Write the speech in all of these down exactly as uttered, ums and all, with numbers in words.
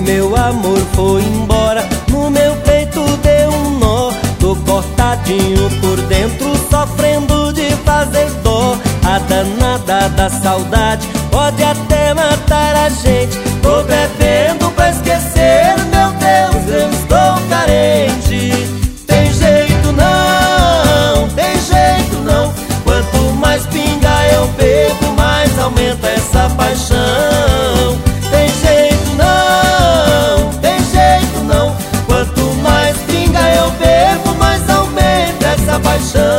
meu amor foi embora, no meu peito deu um nó. Tô cortadinho por dentro, sofrendo de fazer dó. A danada da saudade pode até matar a gente. Tô bebendo pra esquecer, meu Deus, eu estou carente. Tem jeito não, tem jeito não. Quanto mais pinga eu bebo, mais aumenta essa paixão. Tem jeito não, tem jeito não. Quanto mais pinga eu bebo, mais aumenta essa paixão.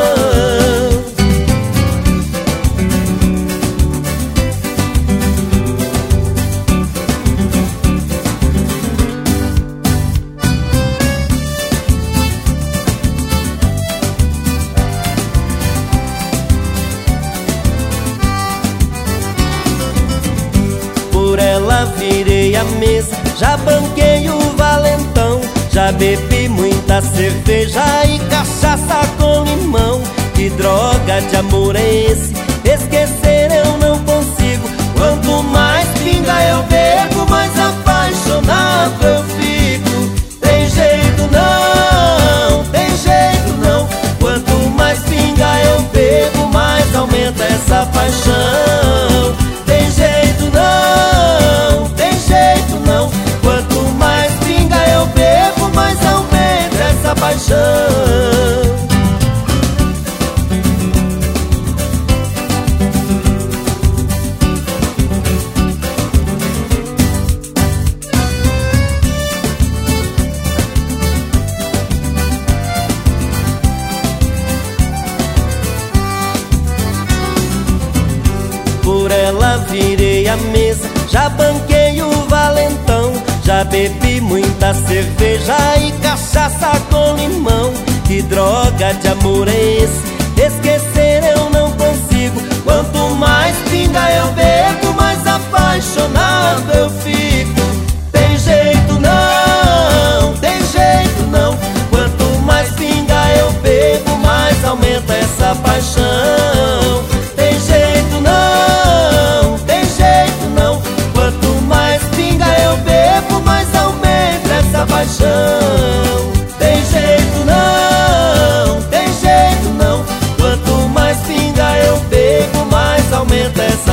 Por ela virei a mesa, já banquei o valentão. Já bebi muita cerveja e cachaça com limão. Que droga de amor é esse? Esquecer eu não consigo. Quanto mais pinga eu bebo, mais apaixonado eu fico. Tem jeito não, tem jeito não. Quanto mais pinga eu bebo, mais aumenta essa paixão. Tem jeito não, tem jeito não. Quanto mais pinga eu bebo, mais aumenta essa paixão. Por ela virei a mesa, já banquei o valentão. Já bebi muita cerveja e cachaça com limão. Que droga de amor é esse? Esquecer eu não consigo. Quanto mais pinga eu bebo, mais apaixonado eu fico. Tem jeito não, tem jeito não. Quanto mais pinga eu bebo, mais aumenta essa paixão. Tem jeito não, tem jeito não. Quanto mais pinga eu bebo, mais aumenta essa paixão. Tem jeito não, tem jeito não. Quanto mais pinga eu bebo, mais aumenta essa